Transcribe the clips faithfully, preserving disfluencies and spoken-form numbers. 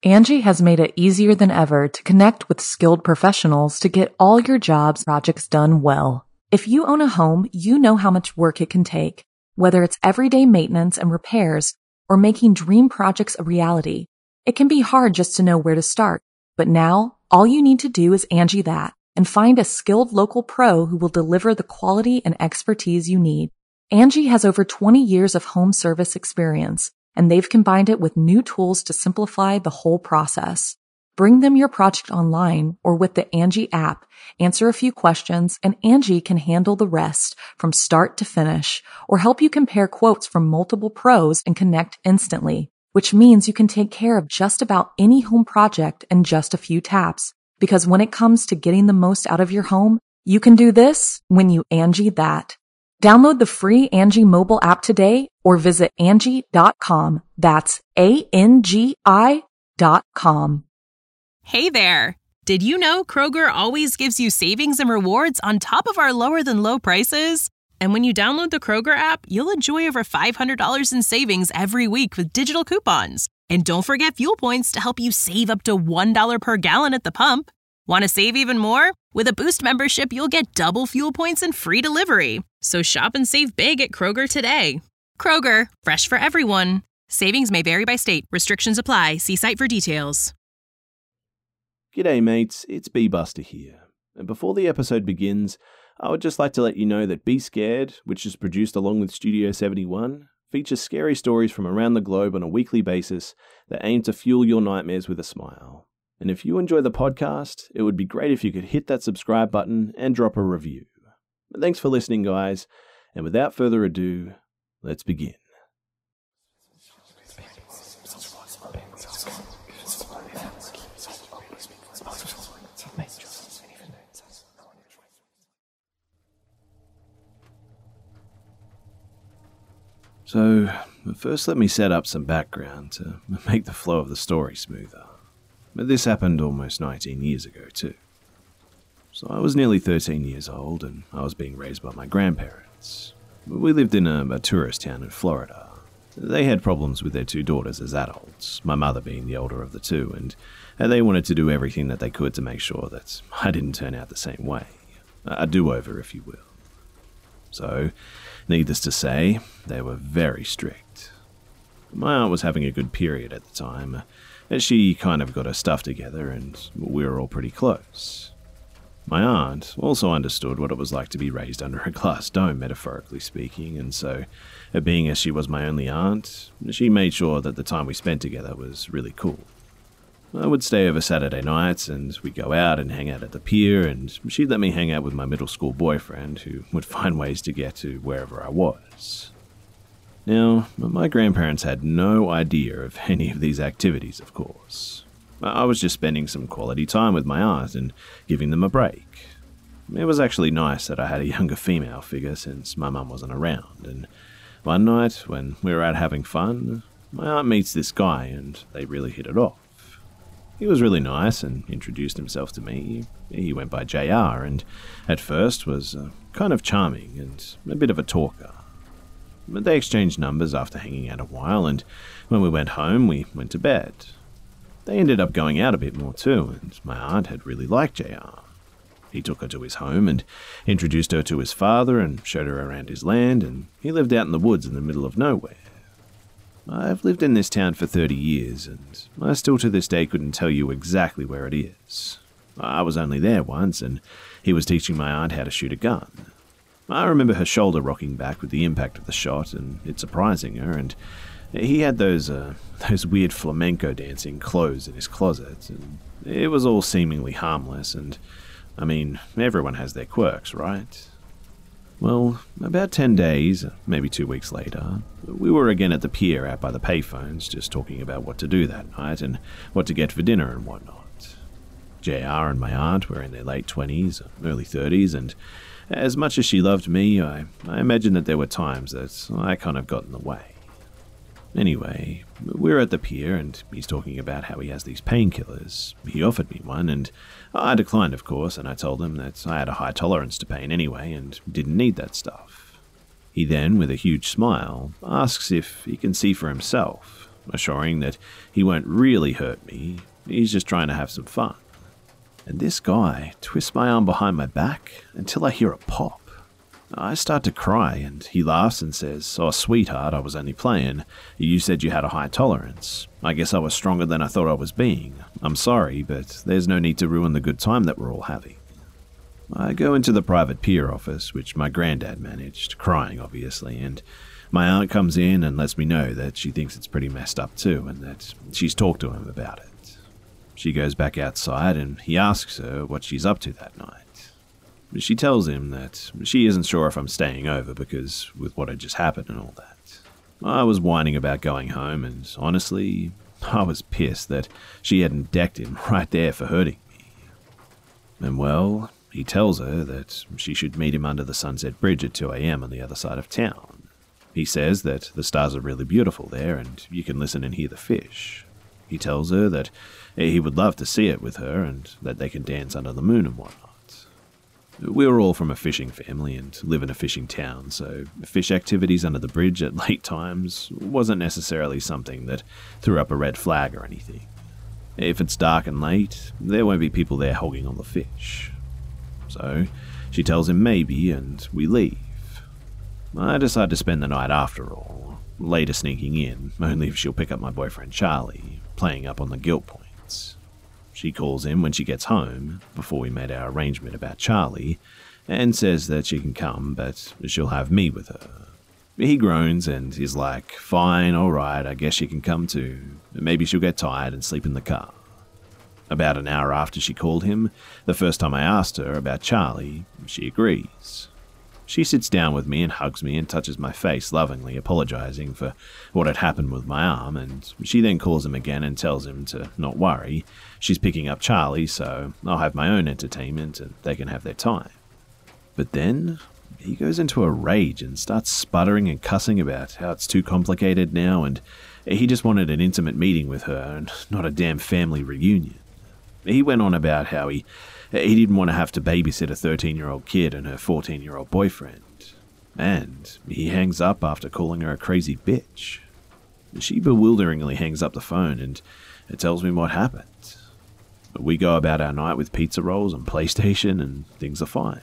Angie has made it easier than ever to connect with skilled professionals to get all your jobs projects done well. If you own a home, you know how much work it can take, whether it's everyday maintenance and repairs or making dream projects a reality. It can be hard just to know where to start, but now all you need to do is Angie that and find a skilled local pro who will deliver the quality and expertise you need. Angie has over twenty years of home service experience, and they've combined it with new tools to simplify the whole process. Bring them your project online or with the Angie app, answer a few questions, and Angie can handle the rest from start to finish or help you compare quotes from multiple pros and connect instantly, which means you can take care of just about any home project in just a few taps. Because when it comes to getting the most out of your home, you can do this when you Angie that. Download the free Angie mobile app today or visit Angie dot com. That's A N G I dot com. Hey there! Did you know Kroger always gives you savings and rewards on top of our lower-than-low prices? And when you download the Kroger app, you'll enjoy over five hundred dollars in savings every week with digital coupons. And don't forget fuel points to help you save up to one dollar per gallon at the pump. Want to save even more? With a Boost membership, you'll get double fuel points and free delivery. So shop and save big at Kroger today. Kroger, fresh for everyone. Savings may vary by state. Restrictions apply. See site for details. G'day mates, it's B-Buster here. And before the episode begins, I would just like to let you know that Be Scared, which is produced along with Studio seventy-one, features scary stories from around the globe on a weekly basis that aim to fuel your nightmares with a smile. And if you enjoy the podcast, it would be great if you could hit that subscribe button and drop a review. But thanks for listening, guys, and without further ado, let's begin. So, first let me set up some background to make the flow of the story smoother. But this happened almost nineteen years ago too. So I was nearly thirteen years old and I was being raised by my grandparents. We lived in a, a tourist town in Florida. They had problems with their two daughters as adults, my mother being the older of the two, and, and they wanted to do everything that they could to make sure that I didn't turn out the same way. A do-over, if you will. So, needless to say, they were very strict. My aunt was having a good period at the time, as she kind of got her stuff together and we were all pretty close. My aunt also understood what it was like to be raised under a glass dome, metaphorically speaking, and so, being as she was my only aunt, she made sure that the time we spent together was really cool. I would stay over Saturday nights and we'd go out and hang out at the pier, and she'd let me hang out with my middle school boyfriend who would find ways to get to wherever I was. Now, my grandparents had no idea of any of these activities, of course. I was just spending some quality time with my aunt and giving them a break. It was actually nice that I had a younger female figure since my mum wasn't around, and one night when we were out having fun, my aunt meets this guy and they really hit it off. He was really nice and introduced himself to me. He went by J R and at first was uh, kind of charming and a bit of a talker. But they exchanged numbers after hanging out a while, and when we went home, we went to bed. They ended up going out a bit more too, and my aunt had really liked J R. He took her to his home and introduced her to his father and showed her around his land, and he lived out in the woods in the middle of nowhere. I've lived in this town for thirty years, and I still to this day couldn't tell you exactly where it is. I was only there once, and he was teaching my aunt how to shoot a gun. I remember her shoulder rocking back with the impact of the shot and it surprising her, and he had those uh, those weird flamenco dancing clothes in his closet, and it was all seemingly harmless, and, I mean, everyone has their quirks, right? Well, about ten days, maybe two weeks later, we were again at the pier out by the payphones, just talking about what to do that night and what to get for dinner and whatnot. J R and my aunt were in their late twenties, early thirties, and as much as she loved me, I, I imagine that there were times that I kind of got in the way. Anyway, we were at the pier, and he's talking about how he has these painkillers. He offered me one, and I declined, of course, and I told him that I had a high tolerance to pain anyway, and didn't need that stuff. He then, with a huge smile, asks if he can see for himself, assuring that he won't really hurt me, he's just trying to have some fun. And this guy twists my arm behind my back until I hear a pop. I start to cry and he laughs and says, "Oh, sweetheart, I was only playing. You said you had a high tolerance. I guess I was stronger than I thought I was being. I'm sorry, but there's no need to ruin the good time that we're all having." I go into the private peer office, which my granddad managed, crying obviously, and my aunt comes in and lets me know that she thinks it's pretty messed up too and that she's talked to him about it. She goes back outside and he asks her what she's up to that night. She tells him that she isn't sure if I'm staying over because with what had just happened and all that. I was whining about going home and honestly, I was pissed that she hadn't decked him right there for hurting me. And well, he tells her that she should meet him under the Sunset Bridge at two a.m. on the other side of town. He says that the stars are really beautiful there and you can listen and hear the fish. He tells her that he would love to see it with her and that they can dance under the moon and whatnot. We were all from a fishing family and live in a fishing town, so fish activities under the bridge at late times wasn't necessarily something that threw up a red flag or anything. If it's dark and late, there won't be people there hogging on the fish. So she tells him maybe and we leave. I decide to spend the night after all, later sneaking in, only if she'll pick up my boyfriend Charlie, playing up on the guilt points. She calls him when she gets home, before we made our arrangement about Charlie, and says that she can come, but she'll have me with her. He groans and is like, "Fine, alright, I guess she can come too. Maybe she'll get tired and sleep in the car." About an hour after she called him, the first time I asked her about Charlie, she agrees. She sits down with me and hugs me and touches my face lovingly, apologizing for what had happened with my arm, and she then calls him again and tells him to not worry. She's picking up Charlie, so I'll have my own entertainment and they can have their time. But then he goes into a rage and starts sputtering and cussing about how it's too complicated now and he just wanted an intimate meeting with her and not a damn family reunion. He went on about how he He didn't want to have to babysit a thirteen-year-old kid and her fourteen-year-old boyfriend. And he hangs up after calling her a crazy bitch. She bewilderingly hangs up the phone and tells me what happened. We go about our night with pizza rolls and PlayStation and things are fine.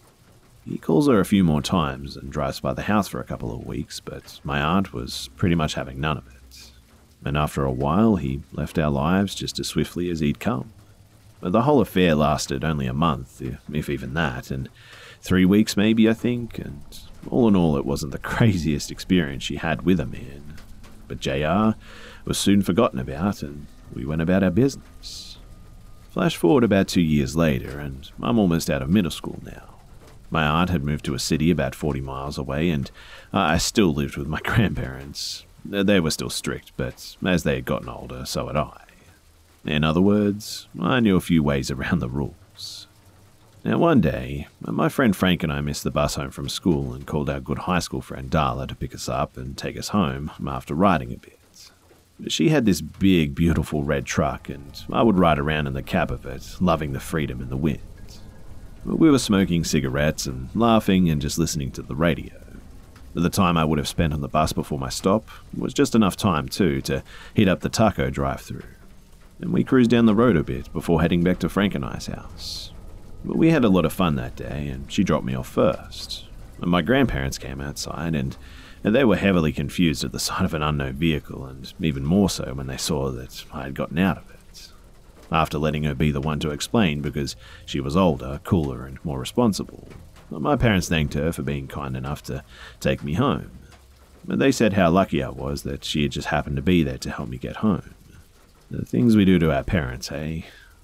He calls her a few more times and drives by the house for a couple of weeks, but my aunt was pretty much having none of it. And after a while, he left our lives just as swiftly as he'd come. The whole affair lasted only a month, if even that, and three weeks maybe, I think, and all in all it wasn't the craziest experience she had with a man. But J R was soon forgotten about, and we went about our business. Flash forward about two years later, and I'm almost out of middle school now. My aunt had moved to a city about forty miles away, and I still lived with my grandparents. They were still strict, but as they had gotten older, so had I. In other words, I knew a few ways around the rules. Now one day, my friend Frank and I missed the bus home from school and called our good high school friend Darla to pick us up and take us home after riding a bit. She had this big, beautiful red truck and I would ride around in the cab of it, loving the freedom and the wind. We were smoking cigarettes and laughing and just listening to the radio. The time I would have spent on the bus before my stop was just enough time too to hit up the taco drive-thru. And we cruised down the road a bit before heading back to Frank and I's house. We had a lot of fun that day, and she dropped me off first. My grandparents came outside, and they were heavily confused at the sight of an unknown vehicle, and even more so when they saw that I had gotten out of it. After letting her be the one to explain because she was older, cooler, and more responsible, my parents thanked her for being kind enough to take me home. They said how lucky I was that she had just happened to be there to help me get home. The things we do to our parents, eh?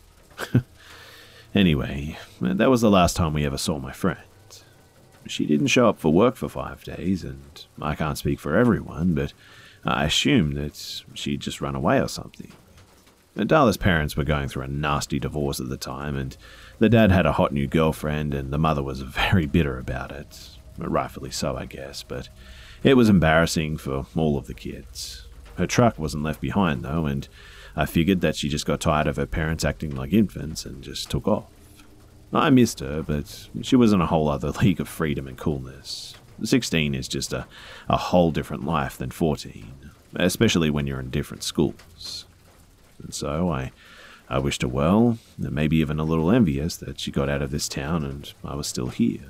Anyway, that was the last time we ever saw my friend. She didn't show up for work for five days, and I can't speak for everyone, but I assumed that she'd just run away or something. Darla's parents were going through a nasty divorce at the time, and the dad had a hot new girlfriend, and the mother was very bitter about it. Rightfully so, I guess, but it was embarrassing for all of the kids. Her truck wasn't left behind, though, and I figured that she just got tired of her parents acting like infants and just took off. I missed her, but she was in a whole other league of freedom and coolness. sixteen is just a, a whole different life than fourteen. especially when you're in different schools. And so I, I wished her well, and maybe even a little envious that she got out of this town and I was still here.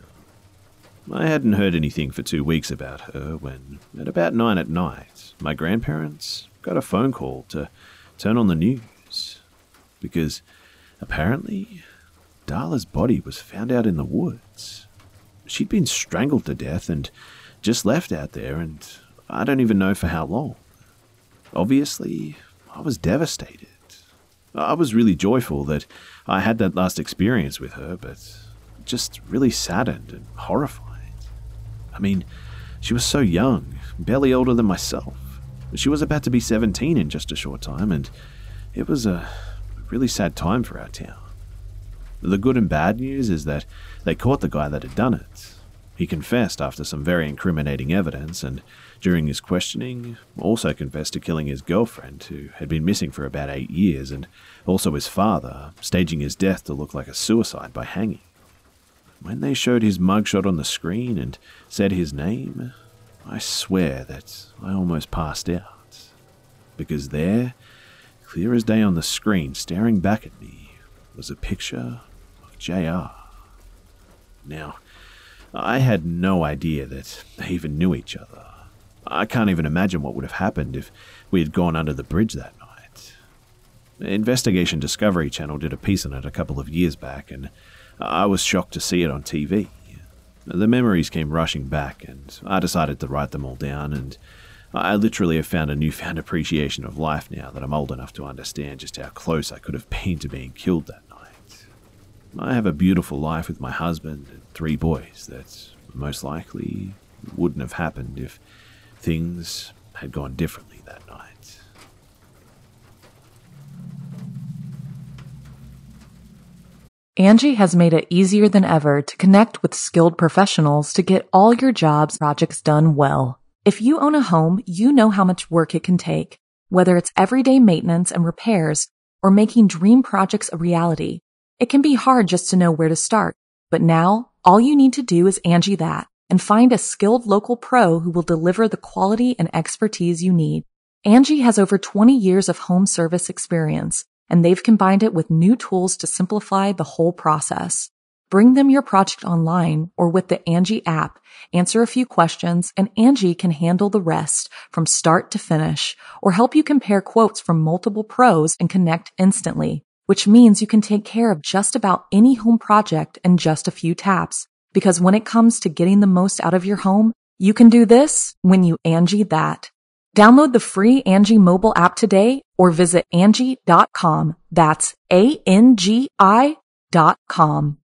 I hadn't heard anything for two weeks about her when, at about nine at night, my grandparents got a phone call to turn on the news. Because, apparently, Darla's body was found out in the woods. She'd been strangled to death and just left out there, and I don't even know for how long. Obviously, I was devastated. I was really joyful that I had that last experience with her, but just really saddened and horrified. I mean, she was so young, barely older than myself. She was about to be seventeen in just a short time, and it was a really sad time for our town. The good and bad news is that they caught the guy that had done it. He confessed after some very incriminating evidence, and during his questioning, also confessed to killing his girlfriend, who had been missing for about eight years, and also his father, staging his death to look like a suicide by hanging. When they showed his mugshot on the screen and said his name, I swear that I almost passed out. Because there, clear as day on the screen, staring back at me, was a picture of J R. Now, I had no idea that they even knew each other. I can't even imagine what would have happened if we had gone under the bridge that night. Investigation Discovery Channel did a piece on it a couple of years back, and I was shocked to see it on T V. The memories came rushing back, and I decided to write them all down, and I literally have found a newfound appreciation of life now that I'm old enough to understand just how close I could have been to being killed that night. I have a beautiful life with my husband and three boys that most likely wouldn't have happened if things had gone differently that night. Angie has made it easier than ever to connect with skilled professionals to get all your jobs projects done well. If you own a home, you know how much work it can take, whether it's everyday maintenance and repairs or making dream projects a reality. It can be hard just to know where to start, but now all you need to do is Angie that and find a skilled local pro who will deliver the quality and expertise you need. Angie has over twenty years of home service experience, and they've combined it with new tools to simplify the whole process. Bring them your project online or with the Angie app, answer a few questions, and Angie can handle the rest from start to finish, or help you compare quotes from multiple pros and connect instantly, which means you can take care of just about any home project in just a few taps. Because when it comes to getting the most out of your home, you can do this when you Angie that. Download the free Angie mobile app today or visit Angie dot com. That's A N G I dot com.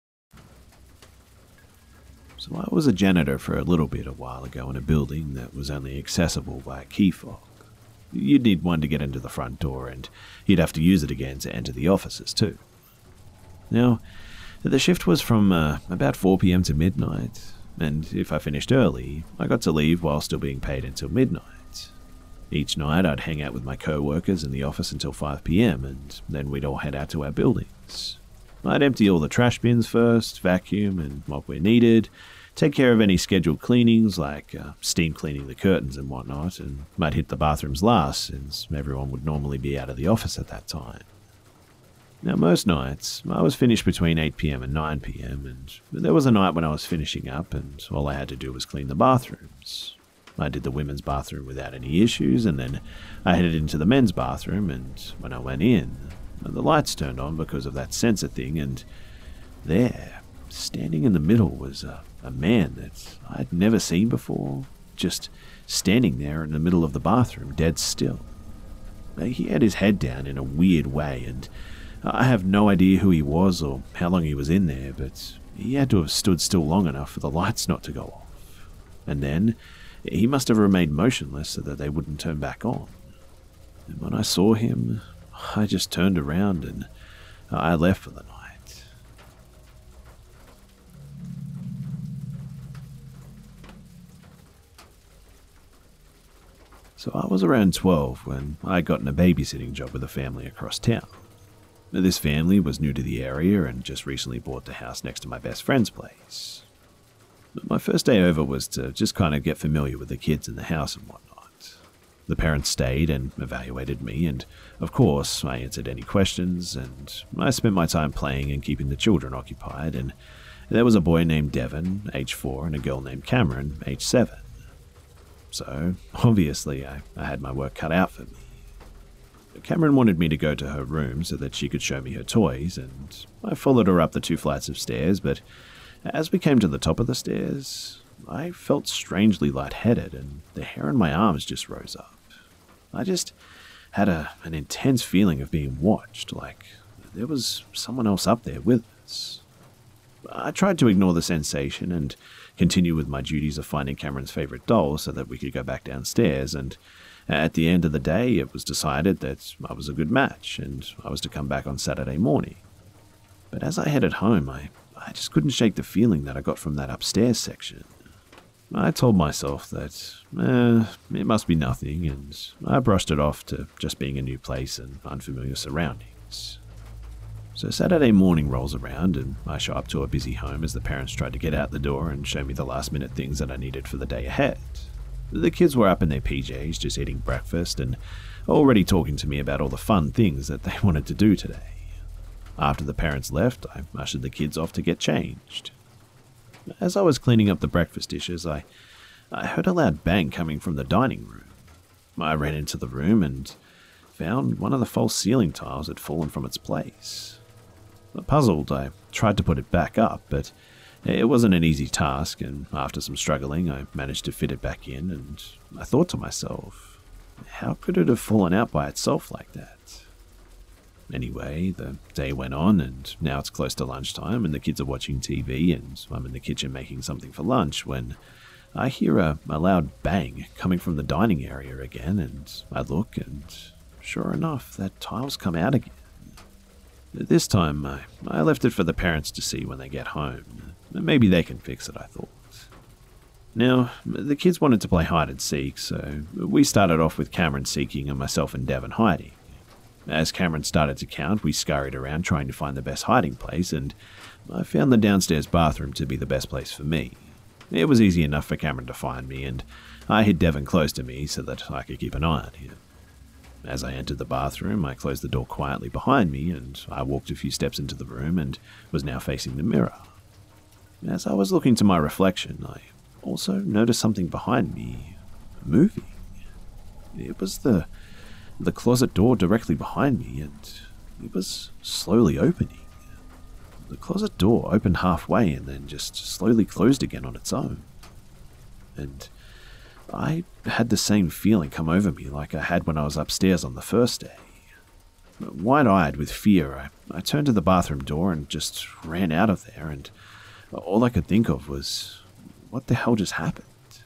So I was a janitor for a little bit a while ago in a building that was only accessible by key fob. You'd need one to get into the front door, and you'd have to use it again to enter the offices too. Now, the shift was from uh, about four p.m. to midnight, and if I finished early, I got to leave while still being paid until midnight. Each night I'd hang out with my co-workers in the office until five p.m, and then we'd all head out to our buildings. I'd empty all the trash bins first, vacuum and mop where needed, take care of any scheduled cleanings like uh, steam cleaning the curtains and whatnot, and might hit the bathrooms last since everyone would normally be out of the office at that time. Now most nights I was finished between eight p.m. and nine p.m, and there was a night when I was finishing up and all I had to do was clean the bathrooms. I did the women's bathroom without any issues, and then I headed into the men's bathroom, and when I went in, the lights turned on because of that sensor thing, and there, standing in the middle, was a, a man that I had never seen before, just standing there in the middle of the bathroom, dead still. He had his head down in a weird way, and I have no idea who he was or how long he was in there, but he had to have stood still long enough for the lights not to go off. And then he must have remained motionless so that they wouldn't turn back on. And when I saw him, I just turned around and I left for the night. So I was around twelve when I got in a babysitting job with a family across town. This family was new to the area and just recently bought the house next to my best friend's place. My first day over was to just kind of get familiar with the kids in the house and whatnot. the parents stayed and evaluated me, and of course I answered any questions, and I spent my time playing and keeping the children occupied, and there was a boy named Devon, age four, and a girl named Cameron, age seven. So, obviously, I, I had my work cut out for me. Cameron wanted me to go to her room so that she could show me her toys, and I followed her up the two flights of stairs, but as we came to the top of the stairs, I felt strangely lightheaded, and the hair on my arms just rose up. I just had a, an intense feeling of being watched, like there was someone else up there with us. I tried to ignore the sensation and continue with my duties of finding Cameron's favorite doll so that we could go back downstairs, and at the end of the day it was decided that I was a good match and I was to come back on Saturday morning. But as I headed home, I, I just couldn't shake the feeling that I got from that upstairs section. I told myself that, eh, it must be nothing, and I brushed it off to just being a new place and unfamiliar surroundings. So Saturday morning rolls around, and I show up to a busy home as the parents tried to get out the door and show me the last-minute things that I needed for the day ahead. The kids were up in their P Js, just eating breakfast, and already talking to me about all the fun things that they wanted to do today. After the parents left, I ushered the kids off to get changed. As I was cleaning up the breakfast dishes, I, I heard a loud bang coming from the dining room. I ran into the room and found one of the false ceiling tiles had fallen from its place. Puzzled, I tried to put it back up, but it wasn't an easy task, and after some struggling, I managed to fit it back in, and I thought to myself, how could it have fallen out by itself like that? Anyway, the day went on, and now it's close to lunchtime, and the kids are watching T V, and I'm in the kitchen making something for lunch, when I hear a, a loud bang coming from the dining area again, and I look, and sure enough, that tile's come out again. This time, I, I left it for the parents to see when they get home. Maybe they can fix it, I thought. Now, the kids wanted to play hide and seek, so we started off with Cameron seeking and myself and Devon hiding. As Cameron started to count, we scurried around trying to find the best hiding place, and I found the downstairs bathroom to be the best place for me. It was easy enough for Cameron to find me, and I hid Devon close to me so that I could keep an eye on him. As I entered the bathroom, I closed the door quietly behind me, and I walked a few steps into the room and was now facing the mirror. As I was looking to my reflection, I also noticed something behind me moving. It was the the closet door directly behind me, and it was slowly opening. The closet door opened halfway and then just slowly closed again on its own. And I had the same feeling come over me like I had when I was upstairs on the first day. Wide-eyed with fear, I, I turned to the bathroom door and just ran out of there, and all I could think of was, what the hell just happened?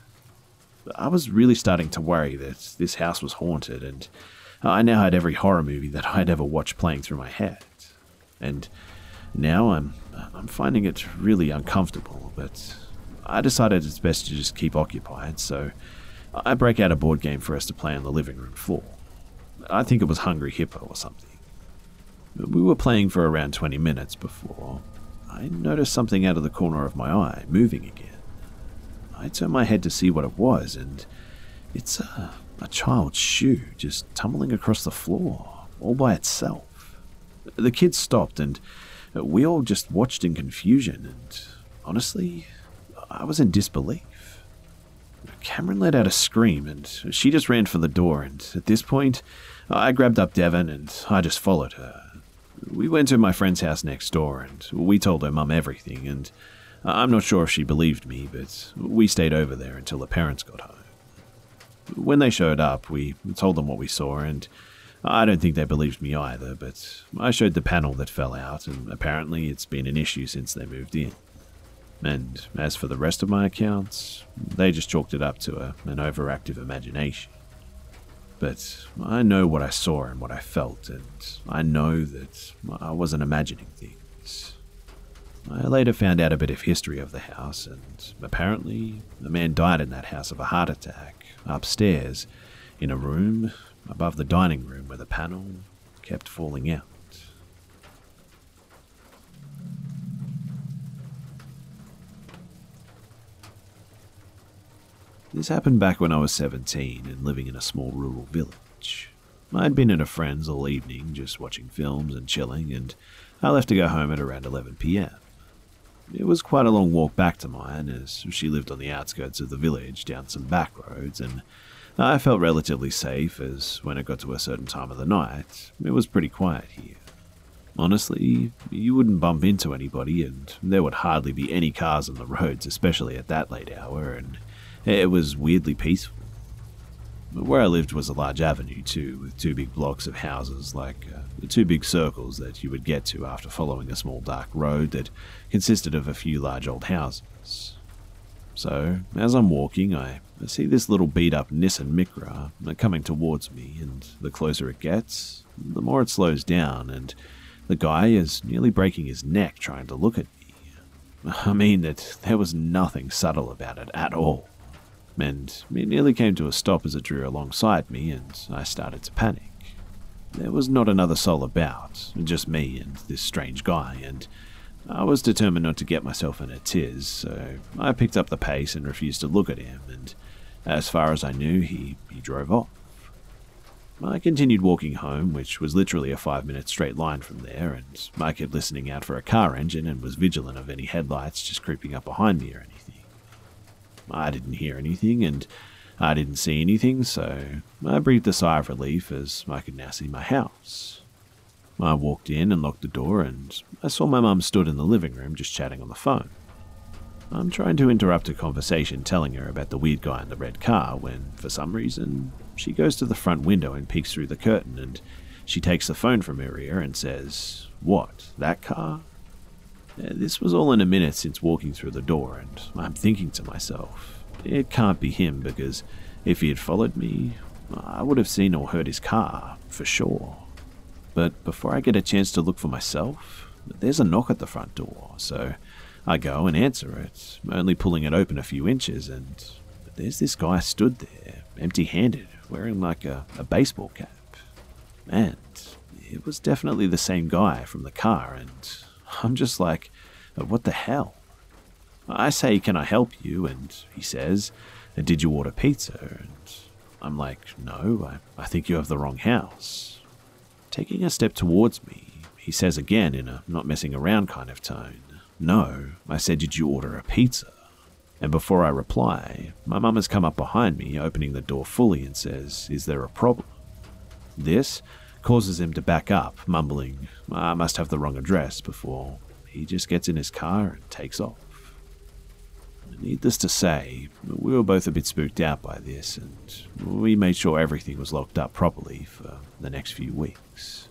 I was really starting to worry that this house was haunted, and I now had every horror movie that I'd ever watched playing through my head. And now I'm I'm finding it really uncomfortable, but I decided it's best to just keep occupied, so I break out a board game for us to play on the living room floor. I think it was Hungry Hippo or something. We were playing for around twenty minutes before I noticed something out of the corner of my eye moving again. I turned my head to see what it was, and it's a, a child's shoe just tumbling across the floor, all by itself. The kids stopped, and we all just watched in confusion, and honestly, I was in disbelief. Cameron let out a scream, and she just ran for the door, and at this point, I grabbed up Devon, and I just followed her. We went to my friend's house next door, and we told her mum everything, and I'm not sure if she believed me, but we stayed over there until the parents got home. When they showed up, we told them what we saw, and I don't think they believed me either, but I showed the panel that fell out, and apparently it's been an issue since they moved in. And as for the rest of my accounts, they just chalked it up to a, an overactive imagination. But I know what I saw and what I felt, and I know that I wasn't imagining things. I later found out a bit of history of the house, and apparently a man died in that house of a heart attack, upstairs, in a room above the dining room where the panel kept falling out. This happened back when I was seventeen and living in a small rural village. I'd been at a friend's all evening, just watching films and chilling, and I left to go home at around eleven p.m. It was quite a long walk back to mine, as she lived on the outskirts of the village down some back roads, and I felt relatively safe, as when it got to a certain time of the night, it was pretty quiet here. Honestly, you wouldn't bump into anybody, and there would hardly be any cars on the roads, especially at that late hour, and it was weirdly peaceful. Where I lived was a large avenue too, with two big blocks of houses, like uh, the two big circles that you would get to after following a small dark road that consisted of a few large old houses. So, as I'm walking, I see this little beat-up Nissan Micra coming towards me, and the closer it gets, the more it slows down, and the guy is nearly breaking his neck trying to look at me. I mean that there was nothing subtle about it at all. And it nearly came to a stop as it drew alongside me, and I started to panic. There was not another soul about, just me and this strange guy, and I was determined not to get myself in a tiz, so I picked up the pace and refused to look at him, and as far as I knew, he, he drove off. I continued walking home, which was literally a five-minute straight line from there, and I kept listening out for a car engine and was vigilant of any headlights just creeping up behind me or anything. I didn't hear anything, and I didn't see anything, so I breathed a sigh of relief as I could now see my house. I walked in and locked the door, and I saw my mum stood in the living room just chatting on the phone. I'm trying to interrupt a conversation telling her about the weird guy in the red car when, for some reason, she goes to the front window and peeks through the curtain, and she takes the phone from her ear and says, "What, that car?" This was all in a minute since walking through the door, and I'm thinking to myself, it can't be him, because if he had followed me, I would have seen or heard his car, for sure. But before I get a chance to look for myself, there's a knock at the front door, so I go and answer it, only pulling it open a few inches, and there's this guy stood there, empty-handed, wearing like a, a baseball cap. And it was definitely the same guy from the car, and I'm just like, what the hell? I say, "Can I help you?" And he says, "Did you order pizza?" And I'm like, "No, I, I think you have the wrong house." Taking a step towards me, he says again in a not messing around kind of tone, "No, I said, did you order a pizza?" And before I reply, my mum has come up behind me, opening the door fully, and says, "Is there a problem?" This causes him to back up, mumbling, "I must have the wrong address," before he just gets in his car and takes off. Needless to say, we were both a bit spooked out by this, and we made sure everything was locked up properly for the next few weeks.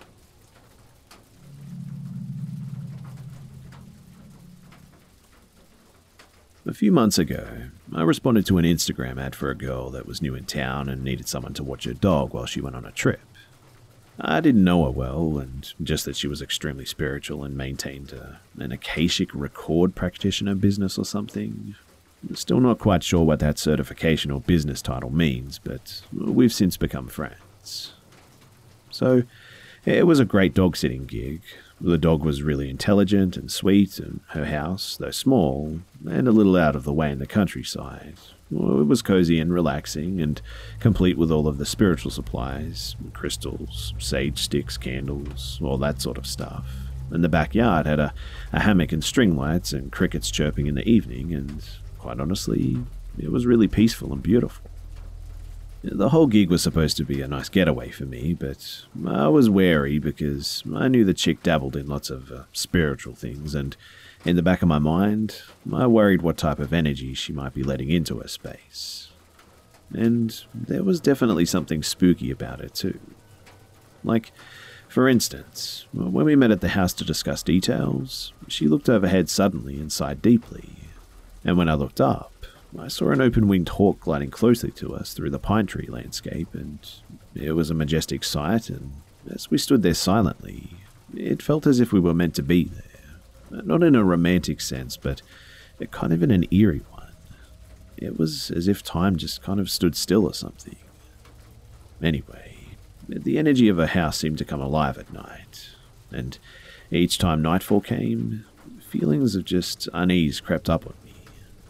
A few months ago, I responded to an Instagram ad for a girl that was new in town and needed someone to watch her dog while she went on a trip. I didn't know her well, and just that she was extremely spiritual and maintained a, an Akashic record practitioner business or something. Still not quite sure what that certification or business title means, but we've since become friends. So, it was a great dog-sitting gig. The dog was really intelligent and sweet, and her house, though small, and a little out of the way in the countryside, well, it was cozy and relaxing, and complete with all of the spiritual supplies, crystals, sage sticks, candles, all that sort of stuff. And the backyard had a, a hammock and string lights and crickets chirping in the evening, and quite honestly, it was really peaceful and beautiful. The whole gig was supposed to be a nice getaway for me, but I was wary because I knew the chick dabbled in lots of uh, spiritual things, and in the back of my mind, I worried what type of energy she might be letting into her space. And there was definitely something spooky about it too. Like, for instance, when we met at the house to discuss details, she looked overhead suddenly and sighed deeply, and when I looked up, I saw an open-winged hawk gliding closely to us through the pine tree landscape, and it was a majestic sight, and as we stood there silently, it felt as if we were meant to be there. Not in a romantic sense, but kind of in an eerie one. It was as if time just kind of stood still or something. Anyway, the energy of her house seemed to come alive at night, and each time nightfall came, feelings of just unease crept up on me.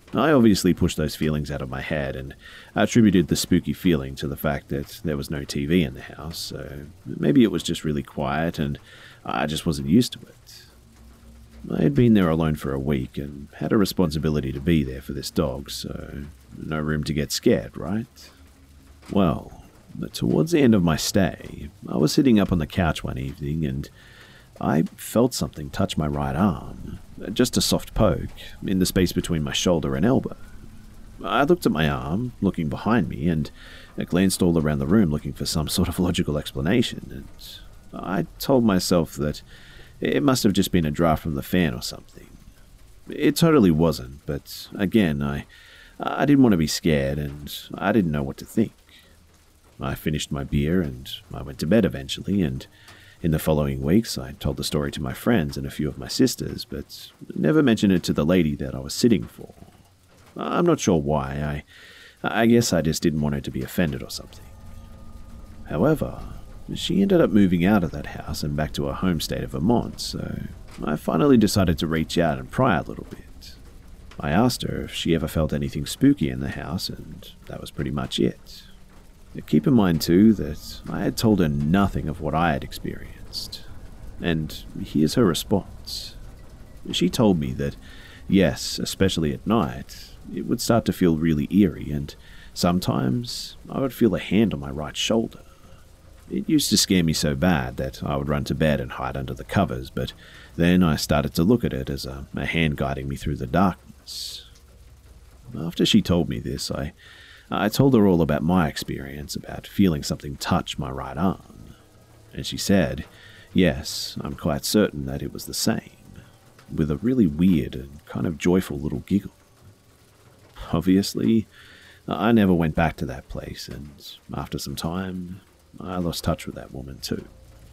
I obviously pushed those feelings out of my head and attributed the spooky feeling to the fact that there was no T V in the house, so maybe it was just really quiet and I just wasn't used to it. I had been there alone for a week and had a responsibility to be there for this dog, so no room to get scared, right? Well, but towards the end of my stay, I was sitting up on the couch one evening and I felt something touch my right arm, just a soft poke, in the space between my shoulder and elbow. I looked at my arm, looking behind me, and I glanced all around the room looking for some sort of logical explanation, and I told myself that it must have just been a draft from the fan or something. It totally wasn't, but again, I, I didn't want to be scared, and I didn't know what to think. I finished my beer, and I went to bed eventually, and in the following weeks, I told the story to my friends and a few of my sisters, but never mentioned it to the lady that I was sitting for. I'm not sure why. I, I guess I just didn't want her to be offended or something. However, she ended up moving out of that house and back to her home state of Vermont, so I finally decided to reach out and pry a little bit. I asked her if she ever felt anything spooky in the house, and that was pretty much it. Keep in mind, too, that I had told her nothing of what I had experienced. And here's her response. She told me that, yes, especially at night, it would start to feel really eerie, and sometimes I would feel a hand on my right shoulder. It used to scare me so bad that I would run to bed and hide under the covers, but then I started to look at it as a, a hand guiding me through the darkness. After she told me this, I I told her all about my experience, about feeling something touch my right arm, and she said, yes, I'm quite certain that it was the same, with a really weird and kind of joyful little giggle. Obviously, I never went back to that place, and after some time, I lost touch with that woman too.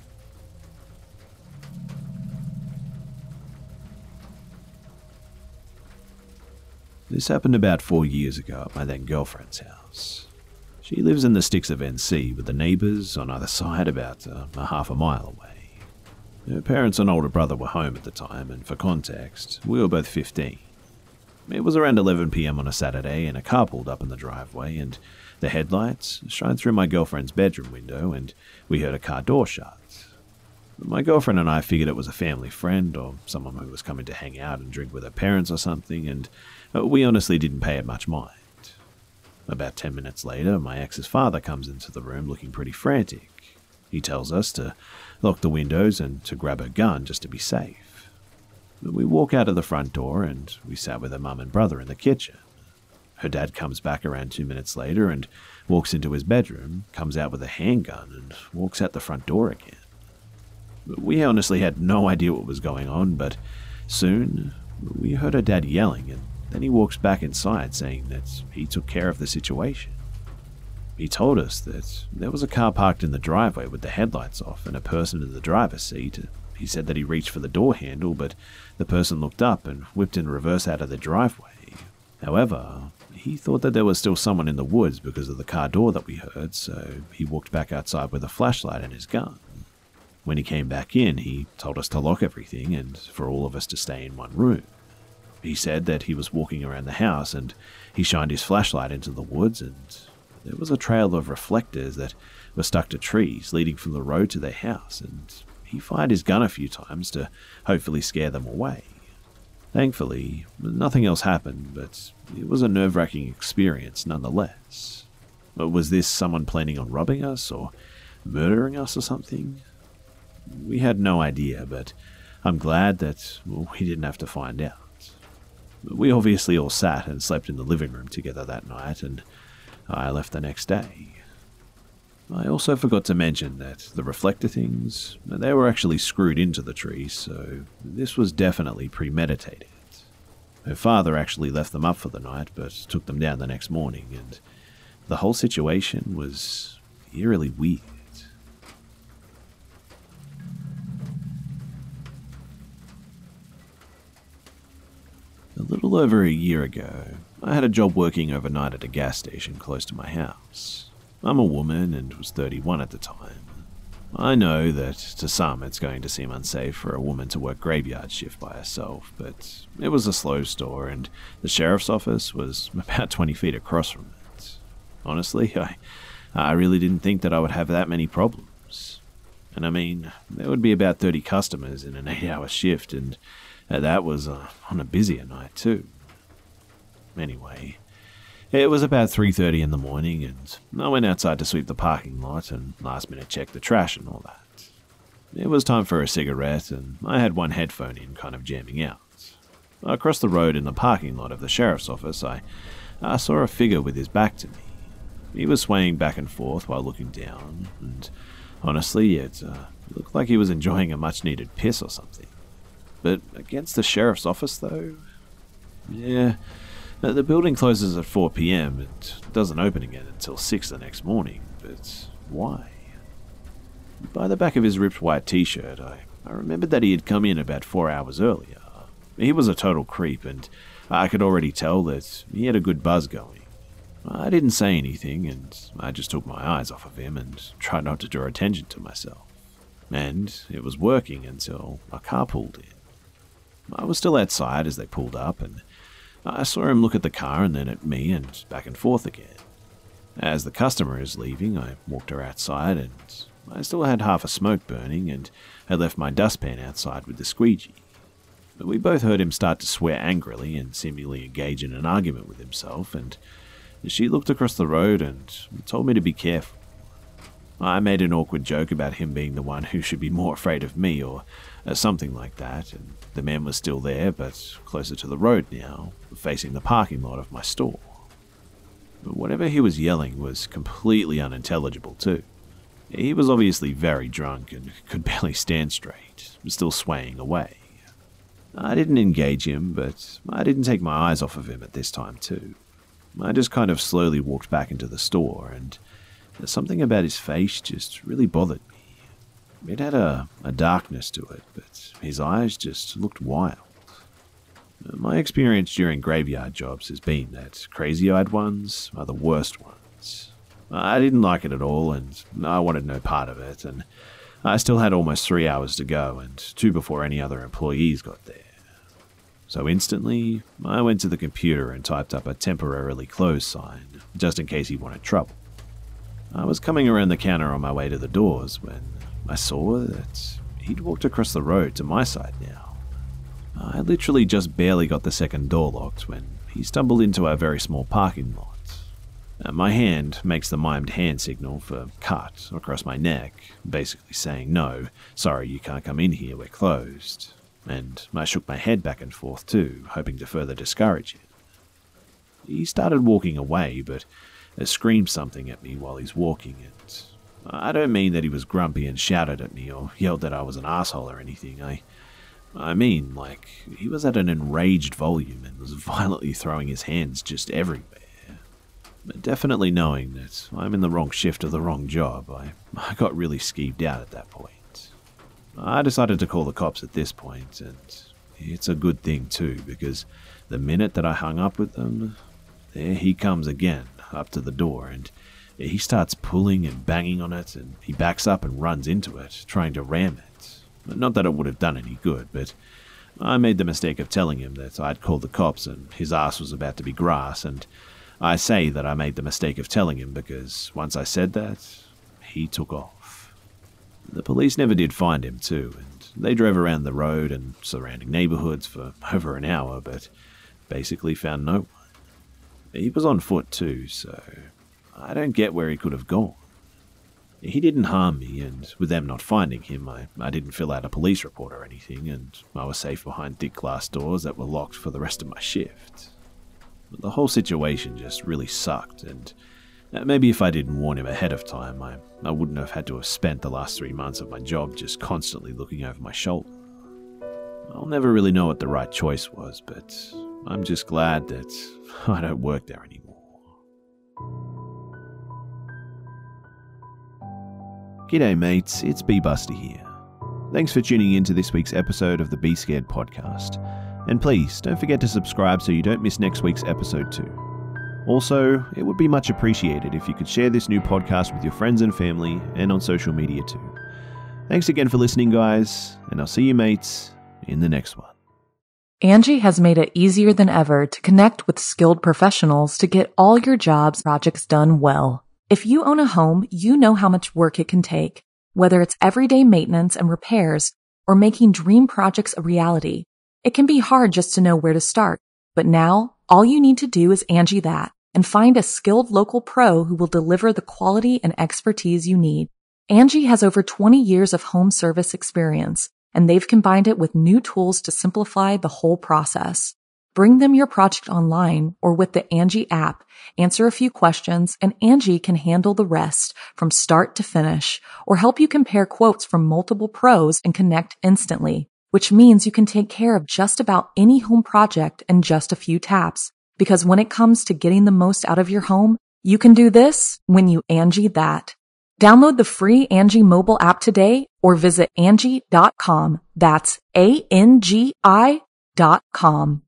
This happened about four years ago at my then girlfriend's house. She lives in the sticks of N C with the neighbours on either side about uh, a half a mile away. Her parents and older brother were home at the time, and for context, we were both fifteen. It was around eleven p.m. on a Saturday, and a car pulled up in the driveway, and the headlights shined through my girlfriend's bedroom window, and we heard a car door shut. My girlfriend and I figured it was a family friend or someone who was coming to hang out and drink with her parents or something, and we honestly didn't pay it much mind. About ten minutes later, my ex's father comes into the room looking pretty frantic. He tells us to lock the windows and to grab her gun just to be safe. We walk out of the front door and we sat with her mum and brother in the kitchen. Her dad comes back around two minutes later and walks into his bedroom, comes out with a handgun and walks out the front door again. We honestly had no idea what was going on, but soon we heard her dad yelling, and then he walks back inside saying that he took care of the situation. He told us that there was a car parked in the driveway with the headlights off and a person in the driver's seat. He said that he reached for the door handle, but the person looked up and whipped in reverse out of the driveway. However, he thought that there was still someone in the woods because of the car door that we heard, so he walked back outside with a flashlight and his gun. When he came back in, he told us to lock everything and for all of us to stay in one room. He said that he was walking around the house and he shined his flashlight into the woods, and there was a trail of reflectors that were stuck to trees leading from the road to their house, and he fired his gun a few times to hopefully scare them away. Thankfully, nothing else happened, but it was a nerve-wracking experience nonetheless. But was this someone planning on robbing us or murdering us or something? We had no idea, but I'm glad that well, we didn't have to find out. We obviously all sat and slept in the living room together that night, and I left the next day. I also forgot to mention that the reflector things, they were actually screwed into the tree, so this was definitely premeditated. Her father actually left them up for the night, but took them down the next morning, and the whole situation was eerily weird. A little over a year ago, I had a job working overnight at a gas station close to my house. I'm a woman and was thirty-one at the time. I know that to some it's going to seem unsafe for a woman to work graveyard shift by herself, but it was a slow store and the sheriff's office was about twenty feet across from it. Honestly, I, I really didn't think that I would have that many problems. And I mean, there would be about thirty customers in an eight-hour shift, and that was uh, on a busier night too. Anyway, it was about three thirty in the morning, and I went outside to sweep the parking lot and last minute check the trash and all that. It was time for a cigarette, and I had one headphone in, kind of jamming out. Across the road in the parking lot of the sheriff's office, I, I saw a figure with his back to me. He was swaying back and forth while looking down, and honestly, it uh, looked like he was enjoying a much-needed piss or something. But against the sheriff's office, though? Yeah, the building closes at four p.m. It doesn't open again until six the next morning, but why? By the back of his ripped white t-shirt, I, I remembered that he had come in about four hours earlier. He was a total creep, and I could already tell that he had a good buzz going. I didn't say anything, and I just took my eyes off of him and tried not to draw attention to myself. And it was working until a car pulled in. I was still outside as they pulled up, and I saw him look at the car and then at me and back and forth again. As the customer is leaving, I walked her outside, and I still had half a smoke burning and had left my dustpan outside with the squeegee. But we both heard him start to swear angrily and seemingly engage in an argument with himself, and she looked across the road and told me to be careful. I made an awkward joke about him being the one who should be more afraid of me or uh, something like that, and the man was still there but closer to the road now, facing the parking lot of my store. But whatever he was yelling was completely unintelligible too. He was obviously very drunk and could barely stand straight, still swaying away. I didn't engage him, but I didn't take my eyes off of him at this time too. I just kind of slowly walked back into the store, and something about his face just really bothered me. It had a, a darkness to it, but his eyes just looked wild. My experience during graveyard jobs has been that crazy-eyed ones are the worst ones. I didn't like it at all, and I wanted no part of it, and I still had almost three hours to go, and two before any other employees got there. So instantly, I went to the computer and typed up a temporarily closed sign, just in case he wanted trouble. I was coming around the counter on my way to the doors when I saw that he'd walked across the road to my side now. I literally just barely got the second door locked when he stumbled into our very small parking lot. My hand makes the mimed hand signal for cut across my neck, basically saying, "No, sorry, you can't come in here, we're closed." And I shook my head back and forth too, hoping to further discourage him. He started walking away, but screamed something at me while he's walking, and I don't mean that he was grumpy and shouted at me or yelled that I was an asshole or anything. I I mean, like, he was at an enraged volume and was violently throwing his hands just everywhere. But definitely knowing that I'm in the wrong shift of the wrong job, I, I got really skeeved out at that point. I decided to call the cops at this point, and it's a good thing too, because the minute that I hung up with them, there he comes again, up to the door, and he starts pulling and banging on it, and he backs up and runs into it, trying to ram it. Not that it would have done any good, but I made the mistake of telling him that I'd called the cops and his ass was about to be grass, and I say that I made the mistake of telling him because once I said that, he took off. The police never did find him too, and they drove around the road and surrounding neighborhoods for over an hour, but basically found no one. He was on foot too, so I don't get where he could have gone. He didn't harm me, and with them not finding him, I, I didn't fill out a police report or anything, and I was safe behind thick glass doors that were locked for the rest of my shift. But the whole situation just really sucked, and maybe if I didn't warn him ahead of time, I, I wouldn't have had to have spent the last three months of my job just constantly looking over my shoulder. I'll never really know what the right choice was, but I'm just glad that I don't work there anymore. G'day mates, it's B-Buster here. Thanks for tuning in to this week's episode of the Be Scared podcast. And please, don't forget to subscribe so you don't miss next week's episode too. Also, it would be much appreciated if you could share this new podcast with your friends and family and on social media too. Thanks again for listening, guys, and I'll see you mates in the next one. Angie has made it easier than ever to connect with skilled professionals to get all your jobs projects done well. If you own a home, you know how much work it can take, whether it's everyday maintenance and repairs or making dream projects a reality. It can be hard just to know where to start, but now all you need to do is Angie that and find a skilled local pro who will deliver the quality and expertise you need. Angie has over twenty years of home service experience, and they've combined it with new tools to simplify the whole process. Bring them your project online or with the Angie app, answer a few questions, and Angie can handle the rest from start to finish, or help you compare quotes from multiple pros and connect instantly, which means you can take care of just about any home project in just a few taps. Because when it comes to getting the most out of your home, you can do this when you Angie that. Download the free Angie mobile app today or visit Angie dot com. That's A N G I dot com.